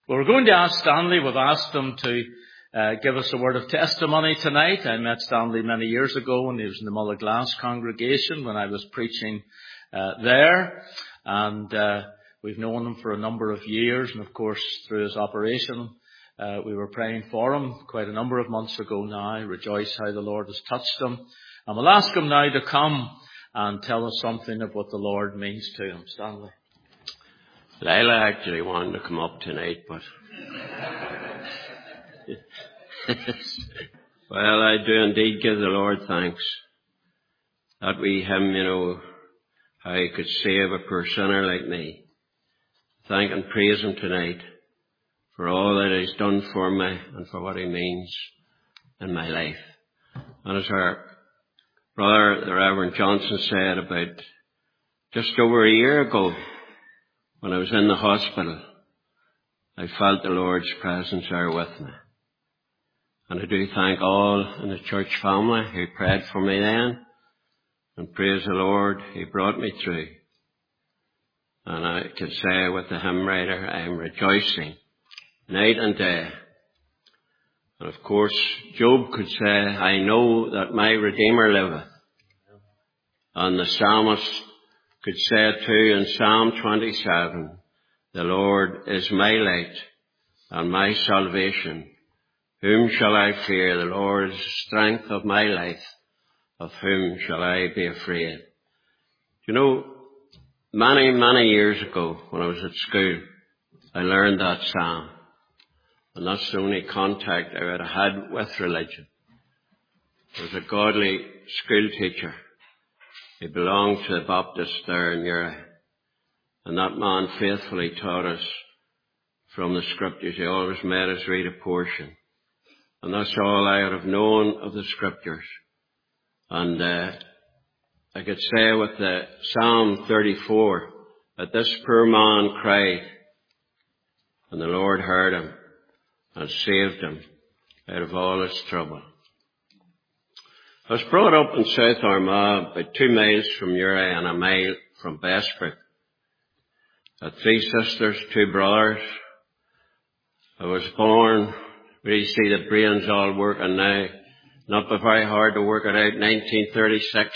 Well, we're going to ask Stanley. We've asked him to give us a word of testimony tonight. I met Stanley many years ago when he was in the Mullaglass congregation when I was preaching there. And we've known him for a number of years. And of course, through his operation, we were praying for him quite a number of months ago now. I rejoice how the Lord has touched him. And we'll ask him now to come and tell us something of what the Lord means to him. Stanley. Lila actually wanted to come up tonight, but well, I do indeed give the Lord thanks that we him, how he could save a poor sinner like me. Thank and praise him tonight for all that he's done for me and for what he means in my life. And as our brother, the Reverend Johnson, said about just over a year ago, when I was in the hospital, I felt the Lord's presence there with me. And I do thank all in the church family who prayed for me then. And praise the Lord, he brought me through. And I can say with the hymn writer, I am rejoicing night and day. And of course, Job could say, I know that my Redeemer liveth. And the psalmist could say too in Psalm 27, the Lord is my light and my salvation. Whom shall I fear? The Lord is the strength of my life. Of whom shall I be afraid? Many, many years ago when I was at school, I learned that psalm. And that's the only contact I ever had with religion. I was a godly school teacher. He belonged to the Baptist there in Uri. And that man faithfully taught us from the scriptures. He always made us read a portion. And that's all I would have known of the scriptures. And I could say with the Psalm 34 that this poor man cried, and the Lord heard him and saved him out of all his trouble. I was brought up in South Armagh, about 2 miles from Uri and a mile from Bessbrook. I had 3 sisters, 2 brothers. I was born, we see the brains all working now. Not be very hard to work it out, 1936.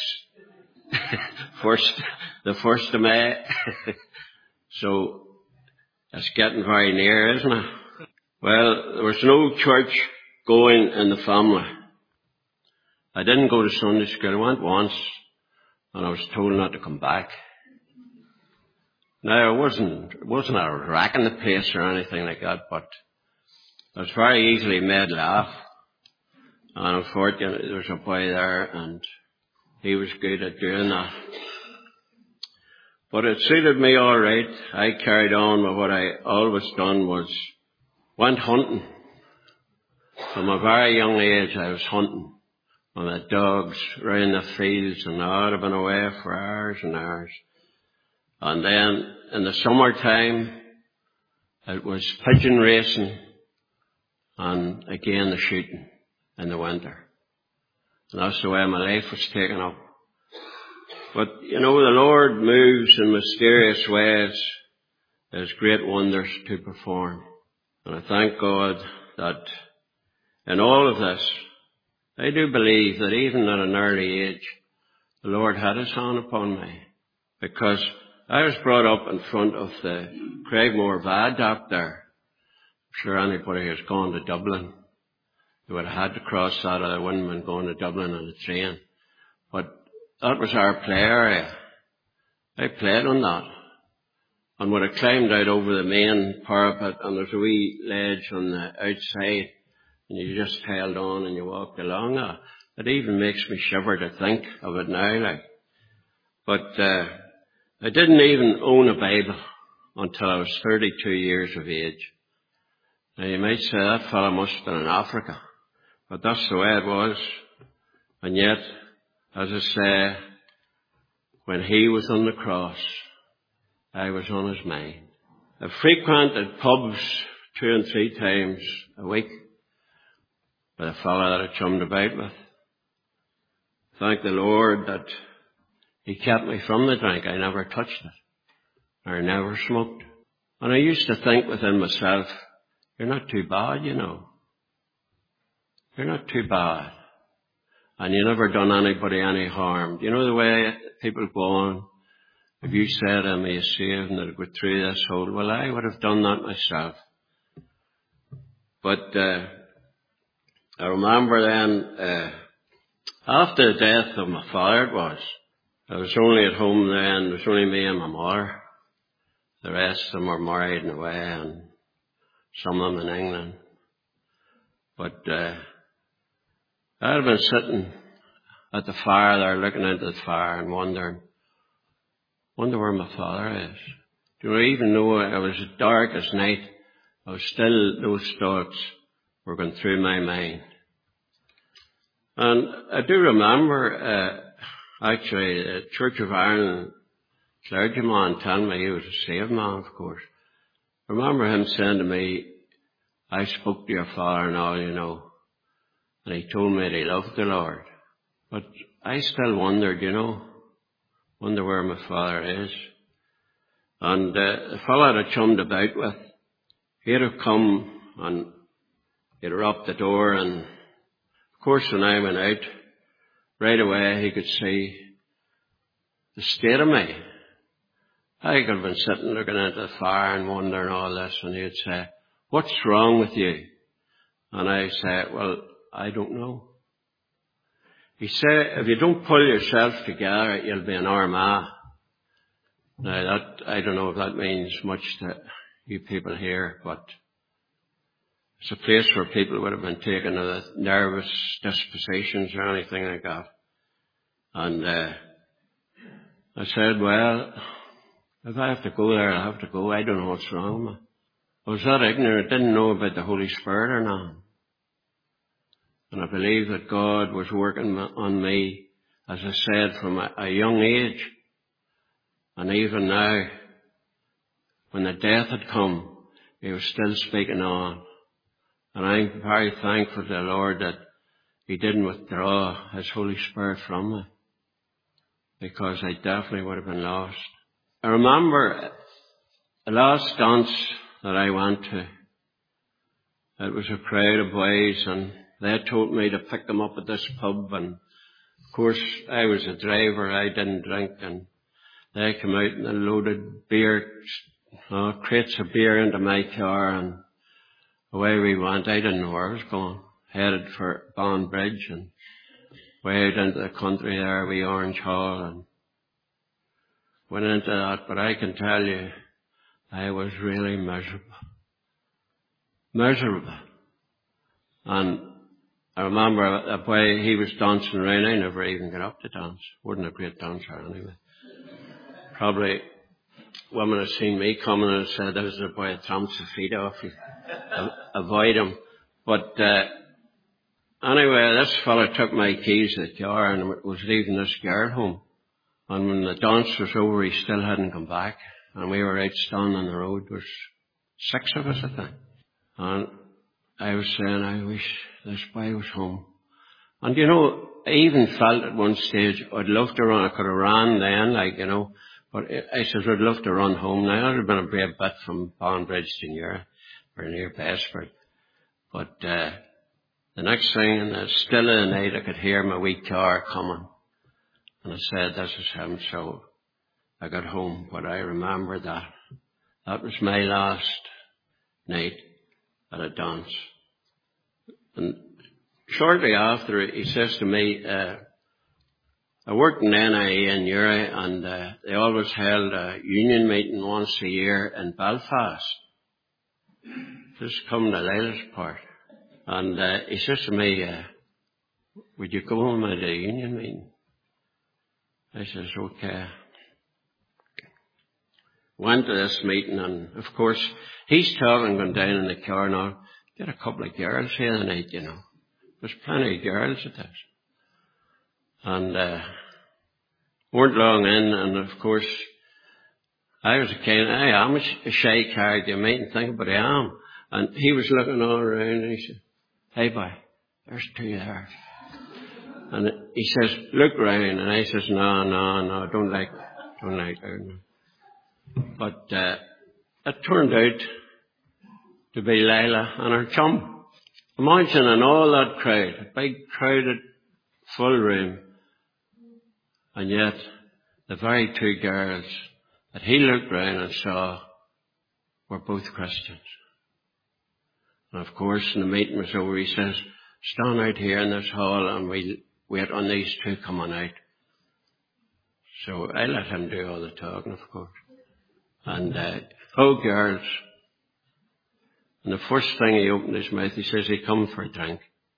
the 1st of May. So, it's getting very near, isn't it? Well, there was no church going in the family. I didn't go to Sunday school. I went once, and I was told not to come back. Now, it wasn't a rack in the place or anything like that, but I was very easily made laugh. And unfortunately, there was a boy there, and he was good at doing that. But it suited me all right. I carried on with what I always done was went hunting. From a very young age, I was hunting. On the dogs round the fields, and I would have been away for hours and hours. And then in the summertime, it was pigeon racing, and again the shooting in the winter. And that's the way my life was taken up. But, the Lord moves in mysterious ways. There's great wonders to perform. And I thank God that in all of this, I do believe that even at an early age, the Lord had his hand upon me. Because I was brought up in front of the Craigmore Viaduct there. I'm sure anybody who's gone to Dublin, they would have had to cross that, or they wouldn't have been going to Dublin on the train. But that was our play area. I played on that. And when I climbed out over the main parapet, and there's a wee ledge on the outside, and you just held on and you walked along. It even makes me shiver to think of it now, But I didn't even own a Bible until I was 32 years of age. Now you might say that fella must have been in Africa, but that's the way it was. And yet, as I say, when he was on the cross, I was on his mind. I frequented pubs 2 and 3 times a week with a fella that I chummed about with. Thank the Lord that he kept me from the drink. I never touched it. I never smoked. And I used to think within myself, you're not too bad, you know. You're not too bad. And you never done anybody any harm. Do you know the way people go on? If you said, am I saved and I'd go through this hole? Well, I would have done that myself. But I remember then, after the death of my father it was, I was only at home then. It was only me and my mother. The rest of them were married and away, and some of them in England. But I had been sitting at the fire there, looking into the fire and wonder where my father is. Do you know, even though it was as dark as night, I was still, those thoughts were going through my mind. And I do remember, actually, the Church of Ireland clergyman telling me he was a saved man, of course. I remember him saying to me, I spoke to your father and all, you know, and he told me that he loved the Lord. But I still wondered, you know, wonder where my father is. And the fellow that I chummed about with, he'd have come and he'd rapped the door, and of course when I went out, right away he could see the state of me. I could have been sitting looking into the fire and wondering all this, and he'd say, what's wrong with you? And I say, well, I don't know. He said, if you don't pull yourself together, you'll be an Armagh. Now that, I don't know if that means much to you people here, but it's a place where people would have been taken with nervous dispositions or anything like that. And I said, well, if I have to go there, I have to go. I don't know what's wrong with me. I was that ignorant, didn't know about the Holy Spirit or not. And I believe that God was working on me, as I said, from a young age. And even now, when the death had come, He was still speaking on. And I'm very thankful to the Lord that He didn't withdraw His Holy Spirit from me, because I definitely would have been lost. I remember the last dance that I went to. It was a crowd of boys, and they told me to pick them up at this pub. And of course, I was a driver. I didn't drink, and they came out and they loaded beer, crates of beer into my car, and away we went. I didn't know where I was going. Headed for Bonnbridge and way out into the country there, we Orange Hall, and went into that. But I can tell you, I was really miserable. Miserable. And I remember that boy, he was dancing around. I never even got up to dance. Wasn't a great dancer anyway. Probably women had seen me coming and said, "There's a boy that tramps his feet off. You avoid him." But anyway, this fella took my keys to the car and was leaving this girl home. And when the dance was over, he still hadn't come back. And we were out standing on the road. There was 6 of us, I think. And I was saying, I wish this boy was home. And you know, I even felt at one stage I'd love to run. I could have ran then, like, you know. But I said, I'd love to run home now. It would have been a brave bit from Bonnbridge to Newry, or near Besford. But the next thing, in the still of the night, I could hear my wee car coming. And I said, this is him. So I got home. But I remember that. That was my last night at a dance. And shortly after, he says to me, I worked in NIE in Newry, and they always held a union meeting once a year in Belfast. Just come to Lila's part. And he says to me, would you go home at the union meeting? I says, okay. Went to this meeting, and of course, he's talking, going down in the car now, get a couple of girls here tonight, you know. There's plenty of girls at this. And weren't long in, and of course, I am a shy character, you mightn't think, but I am. And he was looking all around, and he said, hey boy, there's 2 there. And he says, look round, and I says, no, don't like that. But it turned out to be Layla and her chum. Imagine in all that crowd, a big crowded, full room, and yet the very two girls that he looked round and saw were both Christians. And of course, when the meeting was over, he says, stand out here in this hall and we'll wait on these two coming out. So I let him do all the talking, of course. And, girls. And the first thing he opened his mouth, he says, he come for a drink.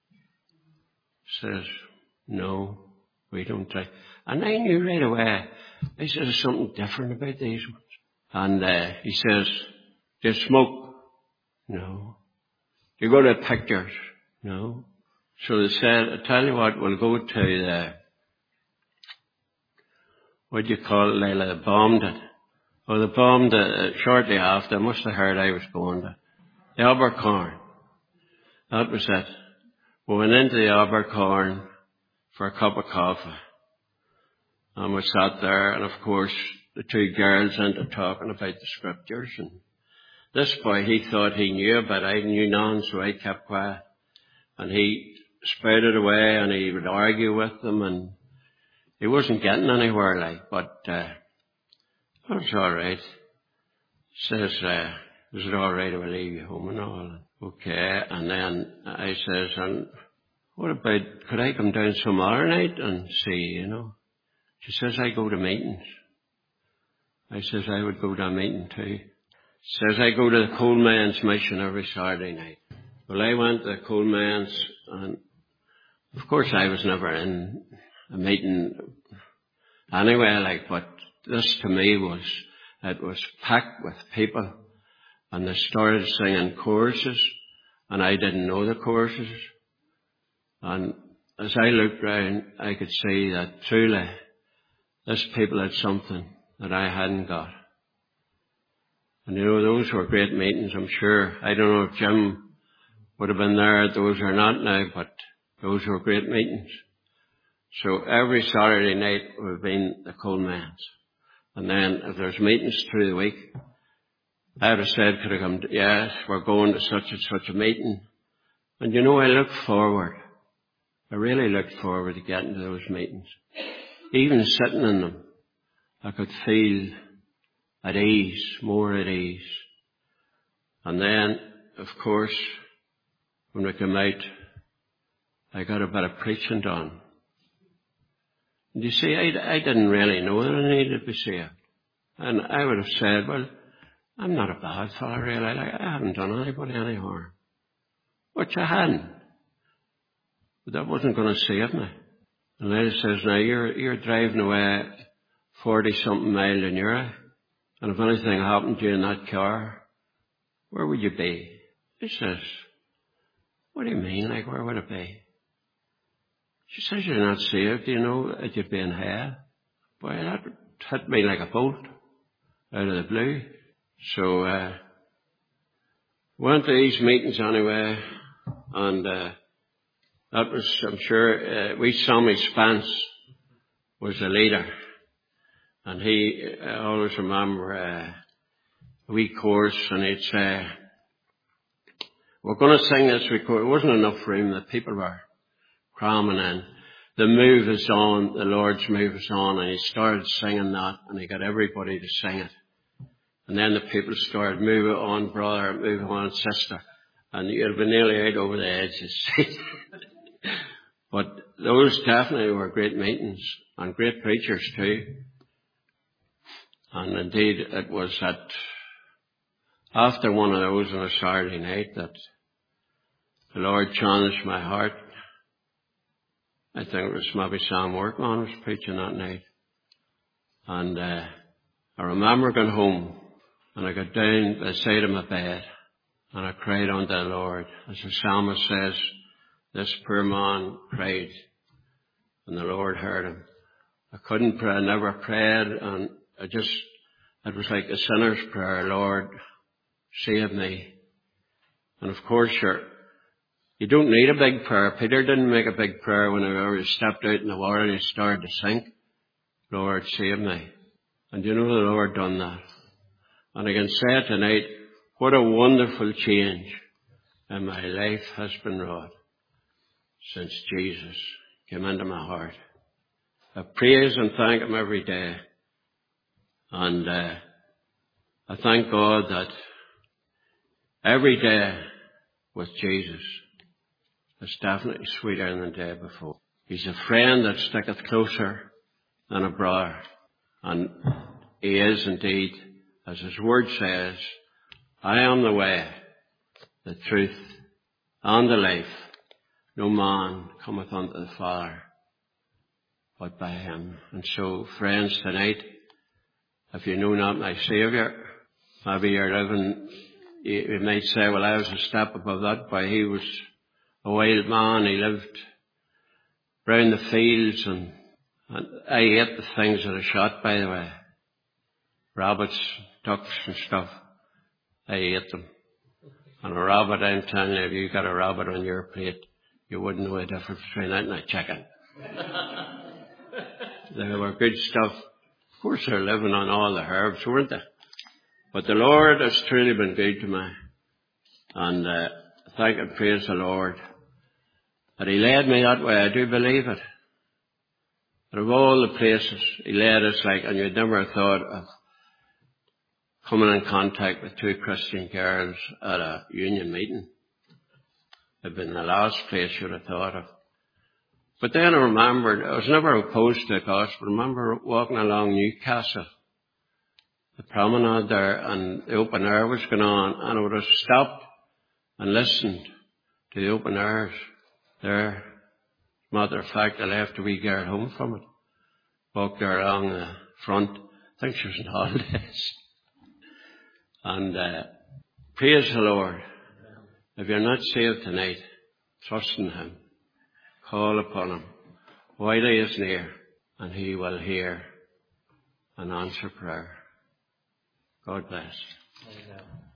Says, no, we don't drink. And I knew right away, I said, there's something different about these ones. And, he says, do you smoke? No. Do you go to pictures? No. So they said, I tell you what, we'll go to the, what do you call it, Layla? They bombed it. Well, they bombed it shortly after. They must have heard I was going to the Abercorn. That was it. We went into the Abercorn for a cup of coffee. And we sat there, and of course, the two girls ended talking about the scriptures. And this boy, he thought he knew, but I knew none, so I kept quiet. And he spouted away, and he would argue with them, and he wasn't getting anywhere, like, but it was all right. He says, is it all right if I leave you home and all? Okay. And then I says, and what about, could I come down some other night and see, you know? She says, I go to meetings. I says, I would go to a meeting too. She says, I go to the Coalman's mission every Saturday night. Well, I went to the Coalman's, and of course I was never in a meeting anyway, like, but this to me it was packed with people, and they started singing choruses, and I didn't know the choruses. And as I looked round, I could see that truly this people had something that I hadn't got. And you know, those were great meetings, I'm sure. I don't know if Jim would have been there at those or not now, but those were great meetings. So every Saturday night we've been the Coalman's. And then if there's meetings through the week, I would have said, could I come to, yes, we're going to such and such a meeting. And you know, I really looked forward to getting to those meetings. Even sitting in them, I could feel at ease, more at ease. And then, of course, when we came out, I got a bit of preaching done. And you see, I didn't really know that I needed to be saved. And I would have said, well, I'm not a bad fellow, really. Like, I haven't done anybody any harm. Which I hadn't. But that wasn't going to save me. And the lady says, now you're driving away 40-something miles an hour. And if anything happened to you in that car, where would you be? He says, what do you mean? Like, where would it be? She says, you're not saved. You know that you'd be in hell. Boy, that hit me like a bolt out of the blue. So, went to these meetings anyway, and that was, I'm sure, Sammy Spence was the leader. And I always remember a wee chorus, and he'd say, we're going to sing this wee chorus. There wasn't enough room, the people were cramming in. The move is on, the Lord's move is on, and he started singing that, and he got everybody to sing it. And then the people started, move it on, brother, move it on, sister. And you'd have been nearly out over the edge, you see. But those definitely were great meetings, and great preachers too. And indeed, it was after one of those on a Saturday night that the Lord challenged my heart. I think it was maybe Sam Workman was preaching that night. And I remember going home, and I got down by the side of my bed, and I cried unto the Lord. As the psalmist says, this poor man cried, and the Lord heard him. I couldn't pray, I never prayed, and it was like a sinner's prayer, Lord, save me. And of course, you don't need a big prayer. Peter didn't make a big prayer whenever he stepped out in the water and he started to sink. Lord, save me. And you know the Lord done that. And I can say tonight, what a wonderful change in my life has been wrought since Jesus came into my heart. I praise and thank Him every day. And I thank God that every day with Jesus is definitely sweeter than the day before. He's a friend that sticketh closer than a brother. And He is indeed, as His word says, I am the way, the truth, and the life. No man cometh unto the Father but by Him. And so, friends, tonight, if you know not my Saviour, maybe you're living, you might say, well, I was a step above that, but he was a wild man. He lived round the fields, and I ate the things that I shot, by the way. Rabbits, ducks and stuff. I ate them. And a rabbit, I'm telling you, if you got a rabbit on your plate, you wouldn't know the difference between that and a chicken. They were good stuff. Of course, they're living on all the herbs, weren't they? But the Lord has truly been good to me. And thank and praise the Lord that He led me that way. I do believe it. But of all the places He led us, and you'd never thought of coming in contact with two Christian girls at a union meeting. It'd been the last place you'd have thought of. But then I remembered, I was never opposed to the gospel. I remember walking along Newcastle, the promenade there, and the open air was going on, and I would have stopped and listened to the open airs there. Matter of fact, I left a wee girl home from it. Walked her along the front. I think she was on holidays. And praise the Lord. If you're not saved tonight, trust in Him. Call upon Him while He is near, and He will hear and answer prayer. God bless. Amen.